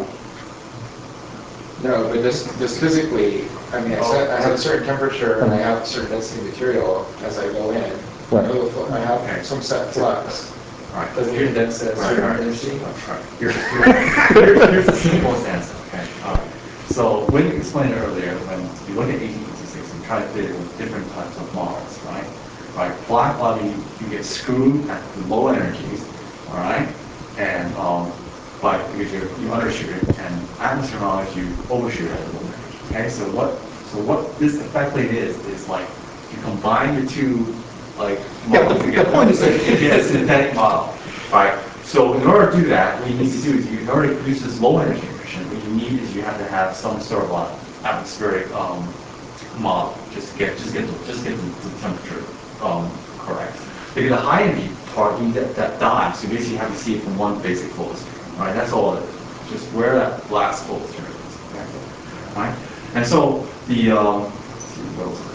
No, but just, just physically, I mean, I set- I have a certain temperature and I have a certain density material as I go in. I Right. know the fl- I have some set flux. Right. Doesn't it condense at a Right, certain right. density? Right. Here's, here's, here's the simplest answer, okay? All right. So when you explained earlier, when you look at eighteen eighty-six and try to fit it with different types of models, right? Right, black body, you get screwed at the low energies, all right? And, um, but because you you undershoot it, and atmosphere knowledge, you overshoot at the low energy, okay? So what, so what this effectively is, is like, you combine the two, like, Yeah, models the- the together, point is that- you get a synthetic model, right? So in order to do that, what you need to do is, you, in order to produce this low energy emission, what you need is you have to have some sort of like atmospheric um, model, just to get, just get, the- just get the, the temperature um, correct. Because the high energy part, you need that, that dies, so basically you have to see it from one basic flow stream, right? That's all it is, just where that last flow stream is, okay? Right? And so the, um, let's see, what else?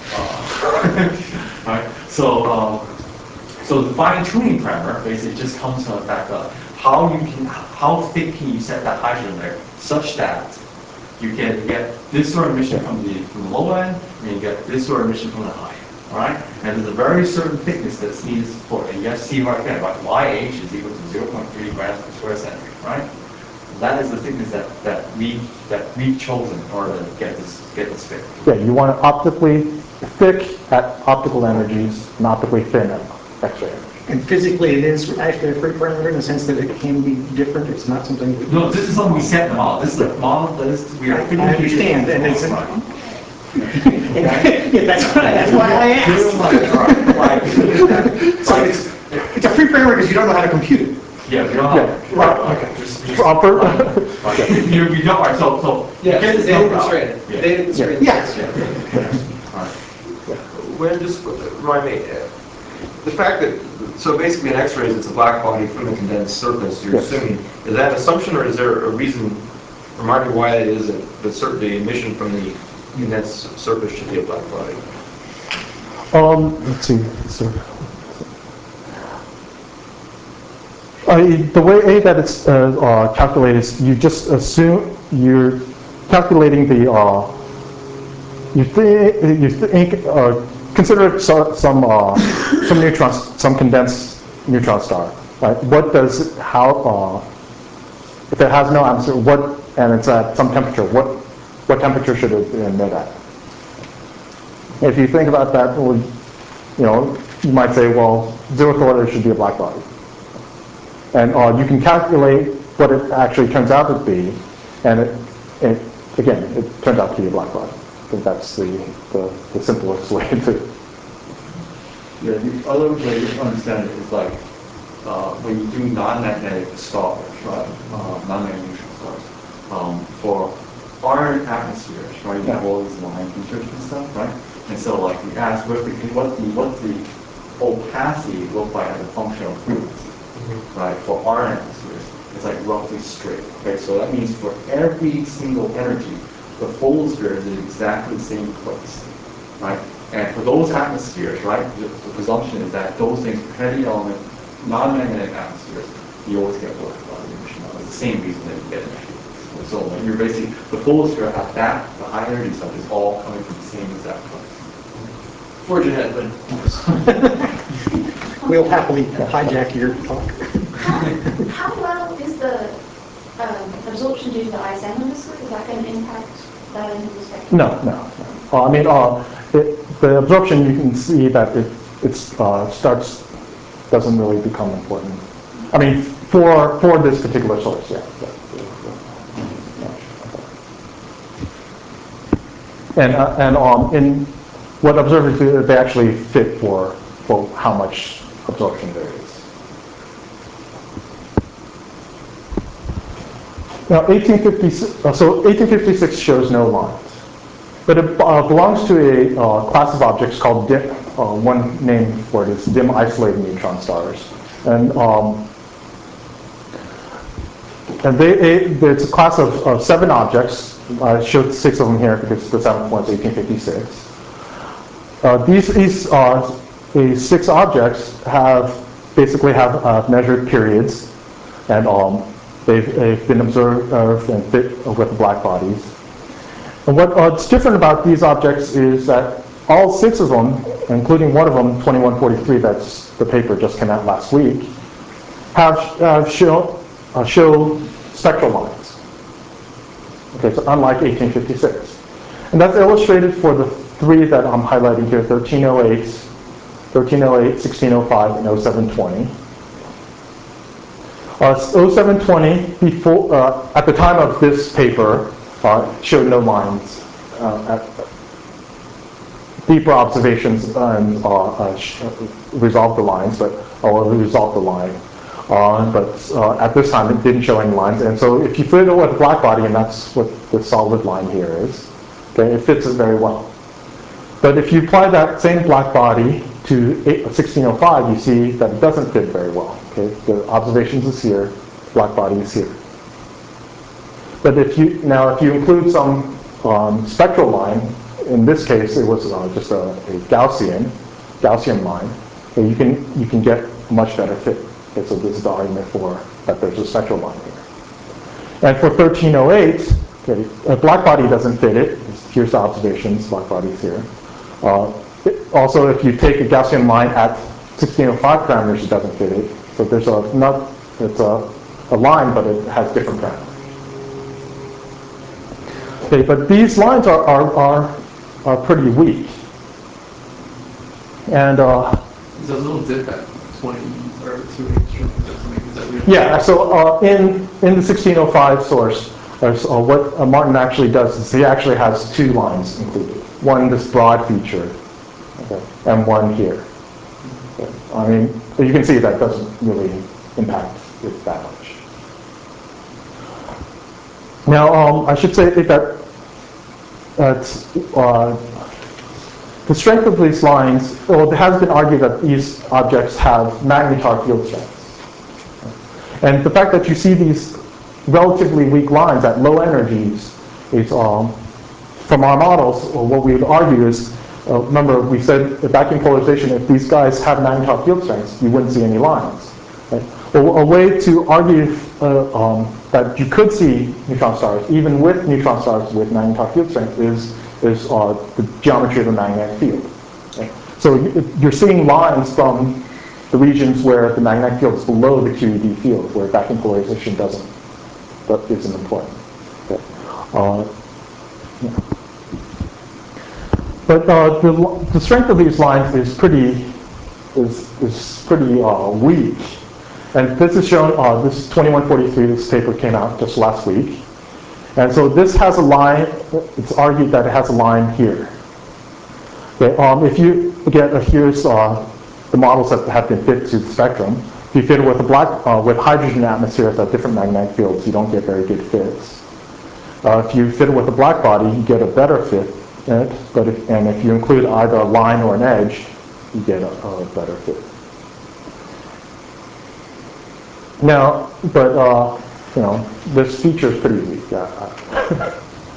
Uh, right? So, um, so the fine-tuning parameter basically just comes from the fact of how you can, how thick can you set that hydrogen layer such that you can get this sort of emission from the from the low end, and you get this sort of emission from the high end. All right, and there's a very certain thickness that's needed for it. And you have to see right there, right? Y H is equal to zero point three grams per square centimeter, right? That is the thickness that that we that we've chosen in order to get this get this thick. Yeah, you want it optically thick at optical energies and optically thin at X-ray energies. And physically, it is actually a free parameter in the sense that it can be different. It's not something. that- No, this is something we set in the model. This is the model that is we are. I I understand, and it's. Right. Yeah, that's why, that's why I asked. Like, So it's, it's a free parameter because you don't know how to compute it. yeah, we don't Yeah, have. right, okay. Just, just, Proper. right. You, you don't, right, so, so. Yeah, get this data number out. constrained, Yeah. data constrained. Yes. All right. When, just remind me, uh, the fact that, so basically in X-rays, it's a black body from the condensed surface, you're Yes. assuming, is that an assumption, or is there a reason, remind me why it is that the certain the emission from the condensed surface should be a black body? Um, let's see. So, I, the way that it's uh, uh, calculated is you just assume you're calculating the uh, you think you think uh, consider so, some uh, some neutrons, some condensed neutron star. Right? What does how uh, if it has no atmosphere? What and it's at some temperature? What what temperature should it emit at? If you think about that, well, you know, you might say, well, zero kilometers should be a black body. And uh, you can calculate what it actually turns out to be, and it, it again, it turns out to be a black body. I think that's the, the, the simplest way to. Yeah, the other way to understand it is like, uh, when you do non-magnetic stars, right, uh, non-magnetic neutron stars, um, for our atmospheres, right, you have all these line features and stuff, right? And so like we ask what the, what the, what the opacity look like as a function of frequency, right? For our atmospheres, it's like roughly straight, okay? So that means for every single energy, the photosphere is in exactly the same place, right? And for those atmospheres, right, the, the presumption is that those things, heavy element, non-magnetic atmospheres, you always get black body emission. It's the same reason that you get energy. So like you're basically, the photosphere at that, the high energy stuff is all coming from the same exact place. Forge ahead, Lynn. We'll happily hijack your talk. How, how well is the um, absorption due to the I S M underscore? Is that going to impact that end of the spectrum? No, no. no. Uh, I mean, uh, it, the absorption, you can see that it it's, uh, starts, doesn't really become important. I mean, for, for this particular source, yeah. And, uh, and um, in what observers do, they actually fit for, for how much absorption there is. Now, eighteen fifty-six, uh, so eighteen fifty-six shows no lines, but it uh, belongs to a uh, class of objects called dim, uh, one name for it is dim isolated neutron stars. And, um, and they, it, it's a class of, of seven objects. I showed six of them here because the seventh one is eighteen fifty-six. Uh, these these uh, these six objects have basically have uh, measured periods, and um, they've, they've been observed uh, and fit with black bodies. And what, what's different about these objects is that all six of them, including one of them, twenty-one forty-three, that's the paper just came out last week, have, have show, uh, show spectral lines. Okay, so unlike eighteen fifty-six. And that's illustrated for the three that I'm highlighting here, thirteen oh eight, thirteen oh eight, sixteen oh five, and oh seven twenty. Uh, oh seven twenty, before, uh, at the time of this paper, uh, showed no lines. Uh, at deeper observations and uh, uh, resolved the lines, but or resolved the line. Uh, but uh, at this time, it didn't show any lines. And so if you fit it with a black body, and that's what the solid line here is, okay, it fits it very well. But if you apply that same black body to sixteen oh five, you see that it doesn't fit very well. Okay, the observations is here, black body is here. But if you now, if you include some um, spectral line, in this case, it was uh, just a, a Gaussian, Gaussian line. So you can you can get a much better fit. Okay, so this is the argument for that there's a spectral line here. And for thirteen oh eight, okay, a black body doesn't fit it. Here's the observations, black body's here. Uh, it, also, if you take a Gaussian line at sixteen oh five parameters, it doesn't fit it. So there's a not it's a, a line, but it has different parameters. Okay, but these lines are are are, are pretty weak. And uh, There's a little dip at twenty or two instruments or something. Is that weird? yeah, so uh, in in the sixteen oh five source, there's, uh, what uh, Martin actually does is he actually has two lines included. One, this broad feature, okay, and one here. Okay. I mean, you can see that doesn't really impact it that much. Now, um, I should say that uh, the strength of these lines, well, it has been argued that these objects have magnetar field strengths. And the fact that you see these relatively weak lines at low energies is, um, from our models, well, what we would argue is, uh, remember we said the vacuum polarization, if these guys have magnetar field strengths, you wouldn't see any lines. Right? Well, a way to argue uh, um, that you could see neutron stars, even with neutron stars with magnetar field strength, is, is uh, the geometry of the magnetic field. Okay? So you're seeing lines from the regions where the magnetic field is below the Q E D field, where vacuum polarization doesn't, that isn't important. Okay? Uh, yeah. But uh, the, the strength of these lines is pretty is is pretty uh, weak, and this is shown. Uh, this is twenty-one forty-three. This paper came out just last week, and so this has a line. It's argued that it has a line here. Okay, um, if you again, uh, here's uh, the models that have been fit to the spectrum. If you fit it with a black uh, with hydrogen atmospheres at different magnetic fields, you don't get very good fits. Uh, if you fit it with a black body, you get a better fit. It, but if, and if you include either a line or an edge, you get a, a better fit. Now, but uh, you know, this feature is pretty weak. Uh,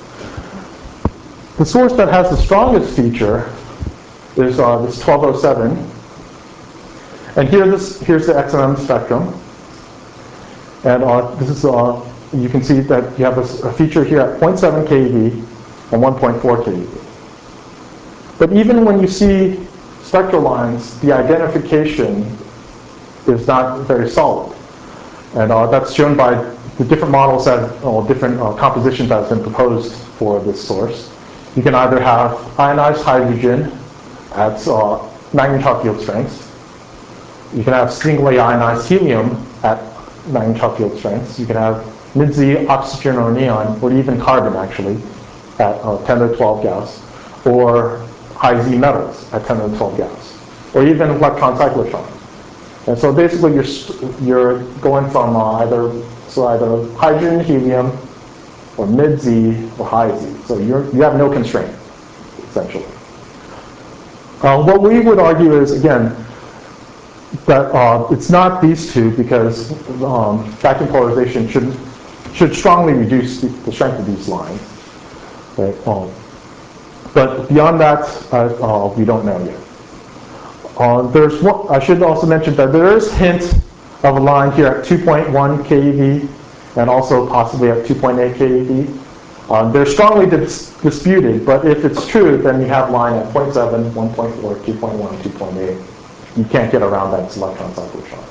the source that has the strongest feature is uh, this twelve oh seven, and here this here's the X M M spectrum, and uh, this is uh, you can see that you have a, a feature here at zero point seven keV and one point four keV. But even when you see spectral lines, the identification is not very solid. And uh, that's shown by the different models that, or different uh, compositions that have been proposed for this source. You can either have ionized hydrogen at uh, magnetar field strengths. You can have singly ionized helium at magnetar field strengths. You can have mid-Z oxygen or neon, or even carbon actually, at uh, ten to the twelve Gauss, or high-Z metals at ten to the twelve Gauss, or even electron cyclotrons. And so basically you're, you're going from uh, either, so either hydrogen, helium, or mid-Z, or high-Z. So you're, you have no constraint, essentially. Uh, what we would argue is, again, that uh, it's not these two because um, vacuum polarization should, should strongly reduce the, the strength of these lines. Right? Um, but beyond that, uh, uh, we don't know yet. Uh, there's one, I should also mention that there is hint of a line here at two point one keV and also possibly at two point eight keV. Uh, they're strongly dis disputed, but if it's true, then you have line at zero point seven, one point four, two point one, two point eight. You can't get around that electron cyclotron.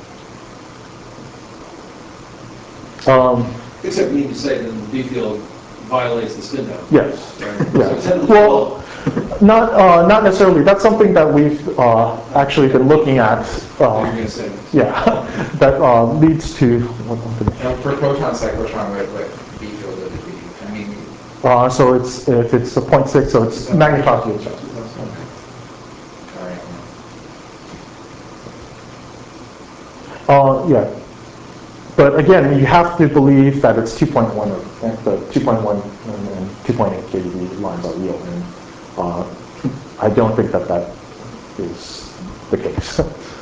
Um, Except you need to say that the B field violates the spin down. yes. Right? yes. So Well, not uh, not necessarily. That's something that we've uh, actually been looking at. Uh, you're going to say. yeah, that uh, leads to. Now, for proton cyclotron, what, what B field would it be? I mean, Uh, so it's if it's a zero point six, so it's magnetar field strength. Uh, yeah, but again, you have to believe that it's two point one, or the two point one and, and two point eight keV lines are real, and uh, I don't think that that is the case.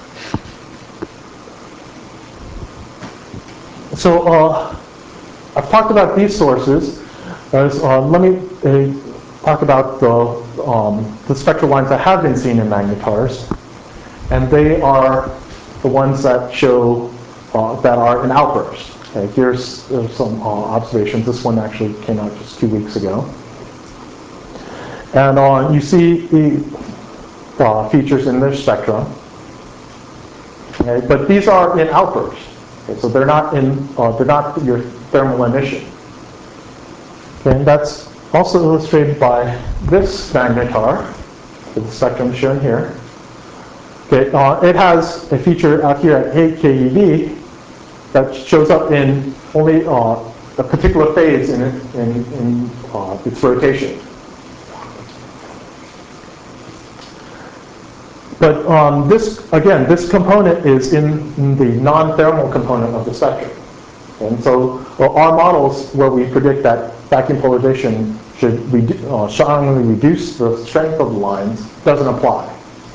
So uh, I've talked about these sources. As, uh, let me uh, talk about the, um, the spectral lines that have been seen in magnetars, and they are the ones that show uh, that are in outbursts. Okay, here's uh, some uh, observations. This one actually came out just two weeks ago. And uh, you see the uh, features in their spectra. Okay, but these are in outbursts. Okay, so they're not in uh, they're not your thermal emission. Okay, and that's also illustrated by this magnetar, the spectrum shown here. Okay, uh, it has a feature out here at eight keV that shows up in only uh, a particular phase in, it, in, in uh, its rotation. But um, this, again, this component is in, in the non-thermal component of the spectrum. And so well, our models where we predict that vacuum polarization should redu uh, strongly reduce the strength of the lines doesn't apply.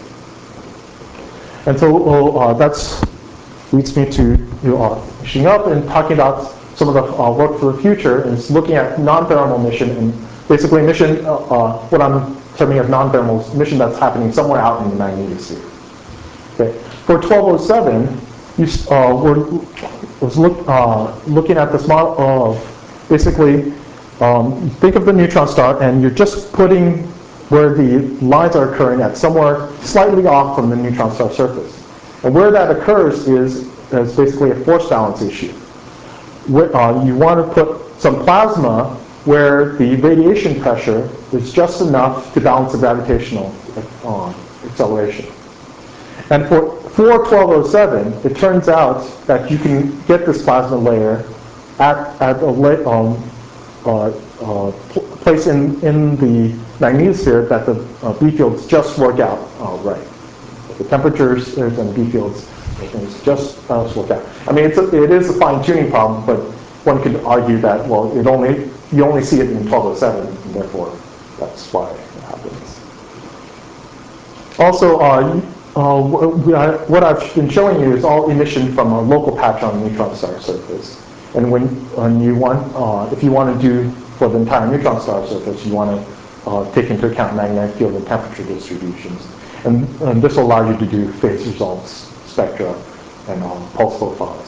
And so uh, that's leads me to you know, uh, finishing up and talking about some of the uh, work for the future is looking at non-thermal emission and basically emission, uh, uh, what I'm terming as non-thermal emission that's happening somewhere out in the magnetosphere. Okay. For twelve oh seven, you uh, we're was look, uh, looking at this model of basically um, think of the neutron star and you're just putting where the lines are occurring at somewhere slightly off from the neutron star surface. And where that occurs is, is basically a force balance issue. Where, uh, you want to put some plasma where the radiation pressure is just enough to balance the gravitational uh, acceleration. And for, for twelve oh seven, it turns out that you can get this plasma layer at, at a um, uh, uh, place in, in the magnetosphere that the uh, B fields just work out uh, right. The temperatures and B fields things just uh, work out. I mean, it's a, it is a fine-tuning problem, but one could argue that, well, it only you only see it in twelve oh seven, and therefore that's why it happens. Also, uh, uh, what I've been showing you is all emission from a local patch on the neutron star surface. And when, when you want, uh, if you want to do for the entire neutron star surface, you want to uh, take into account magnetic field and temperature distributions. And, and this will allow you to do phase results, spectra, and um, pulse profiles.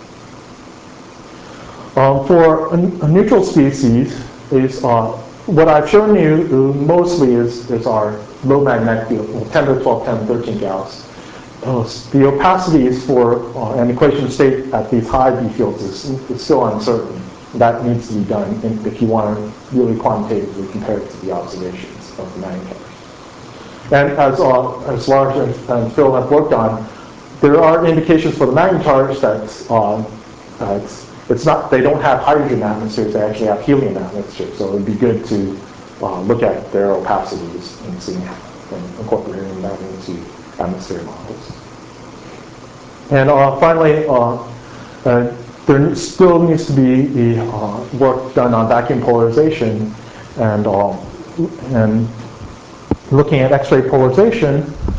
Um, for a, a neutral species, is uh, what I've shown you mostly is, is our low magnetic field, ten to the twelve, ten to the thirteen Gauss. Uh, the opacities for uh, an equation state at these high B fields is, is still uncertain. That needs to be done if you want to really quantitatively compare it to the observations of the magnetars. And as, uh, as Lars and, and Phil have worked on, there are indications for the magnetars that um, uh, it's, it's not, they don't have hydrogen atmospheres, they actually have helium atmospheres. So it would be good to uh, look at their opacities and see and incorporating that into atmosphere models. And uh, finally, uh, uh, there still needs to be the uh, work done on vacuum polarization, and uh, and looking at X-ray polarization.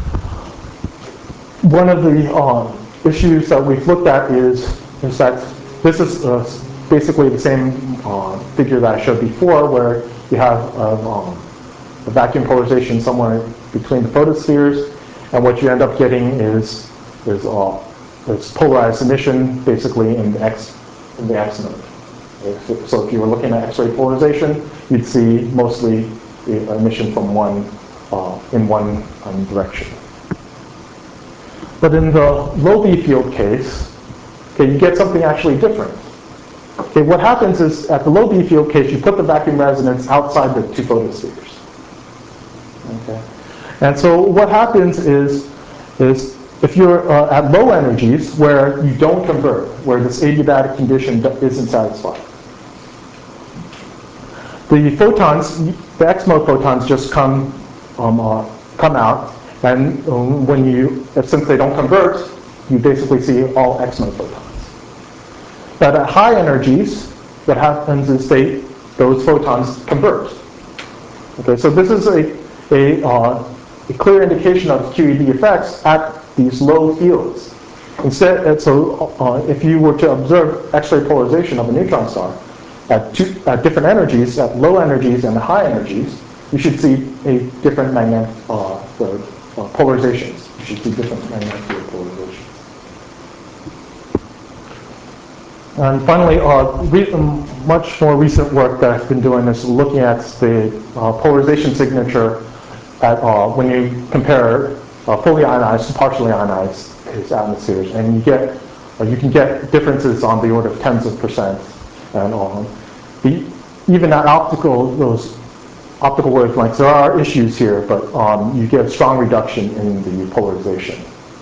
One of the uh, issues that we've looked at is is that this is uh, basically the same uh, figure that I showed before, where you have a, um, a vacuum polarization somewhere between the photospheres, and what you end up getting is is uh, is polarized emission basically in the X in the X node. Okay, so if you were looking at X-ray polarization, you'd see mostly the emission from one uh, in one um, direction. But in the low B field case, okay, you get something actually different. Okay, what happens is at the low B field case, you put the vacuum resonance outside the two photospheres. Okay, and so what happens is is if you're uh, at low energies where you don't convert, where this adiabatic condition isn't satisfied, the photons, the X-mode photons just come um, uh, come out, and um, when you, since they don't convert, you basically see all X-mode photons. But at high energies, what happens is they, those photons convert. Okay, so this is a, a, uh, a clear indication of Q E D effects at these low fields. Instead, so uh, if you were to observe X-ray polarization of a neutron star at, two, at different energies, at low energies and high energies, you should see a different magnetic uh, the, uh, polarizations. You should see different magnetic field polarizations. And finally, uh, re much more recent work that I've been doing is looking at the uh, polarization signature at, uh, when you compare uh, fully ionized to partially ionized atmospheres, and you get uh, you can get differences on the order of tens of percent, and um, the, even at optical those optical wavelengths, there are issues here, but um, you get a strong reduction in the polarization.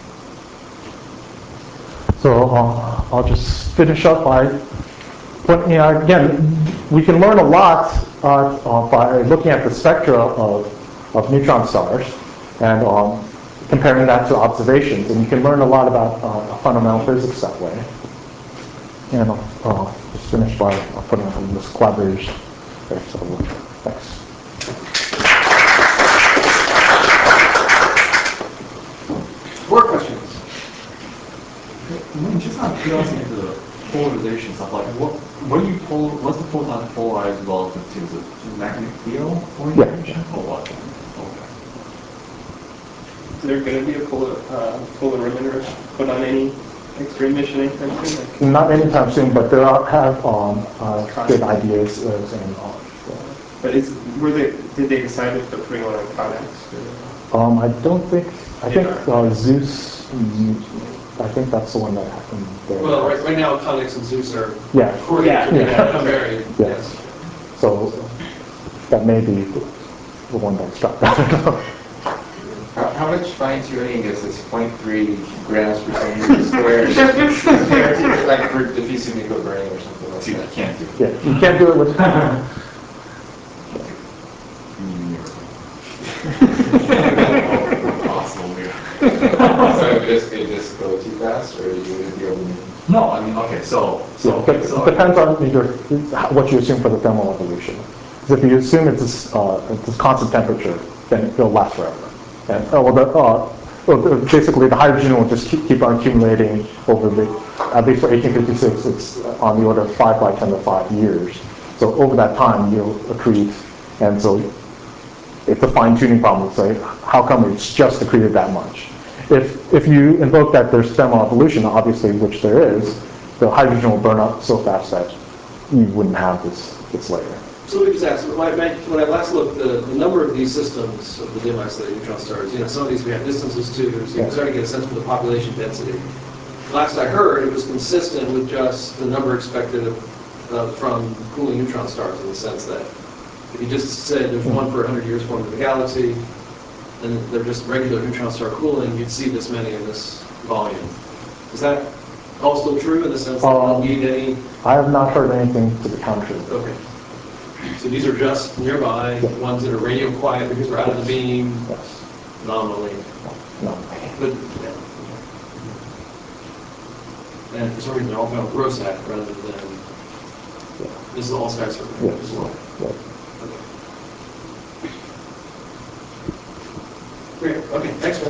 So uh, I'll just finish up by, but, you know, again, we can learn a lot uh, uh, by looking at the spectra of, of neutron stars and um, comparing that to observations, and you can learn a lot about uh, fundamental physics that way. And I'll uh, just finish by putting on this collaboration there. So thanks. More questions? Just out of curiosity, the polarization stuff, like what, what do you pol what's the photon polarized relative to? Is it the magnetic field orientation Yeah. or what? Okay. Is there going to be a polar, uh, polarimeter put on any X-ray mission anytime soon? Like, Not anytime soon, but there are, have um, uh, good ideas uh, and uh, but is were they did they decide if they're putting one on Codex? um, I don't think I think uh, Zeus. I think that's the one that happened there. Well, right, right now, Codex and Zeus are Yeah. according Yeah. to Yeah. the variant. Yes. So that may be the, the one that struck. How, how much fine tuning is this zero point three grams per centimeter squared compared to like for diffuse nickel burning or something like You that? can't do it. Yeah, you can't do it with. Possible, yeah. So it just it just go too fast, or you would be able to? No, I mean, okay, so, so, Yeah, but okay, so it depends on your, what you assume for the thermal evolution. Because if you assume it's a, uh, it's a constant temperature, then it'll last forever. And uh, well, the, uh, well, basically, the hydrogen will just keep, keep on accumulating over the, at least for eighteen fifty-six, it's on the order of five by ten to five years. So over that time, you'll accrete, and so it's a fine-tuning problem. Say, how come it's just accreted that much? If if you invoke that there's thermal evolution, obviously, which there is, the hydrogen will burn up so fast that you wouldn't have this this layer. So let me just ask, when I, when I last looked, the, the number of these systems of the dim isolated neutron stars, you know, some of these we have distances to, so you Yeah. can start to get a sense for the population density. Last I heard, it was consistent with just the number expected of, uh, from cooling neutron stars, in the sense that if you just said there's one per one hundred years formed in the galaxy, and they're just regular neutron star cooling, you'd see this many in this volume. Is that all still true in the sense that you don't Um, need any? I have not heard anything to the contrary. Okay. So these are just nearby, Yeah. ones that are radio quiet because they're out of the beam Yes. nominally. No. But, yeah. And for some reason, they're all found gross at rather than, Yeah. this is all sky survey Yes. as well. Yes. Okay. Great, okay, thanks for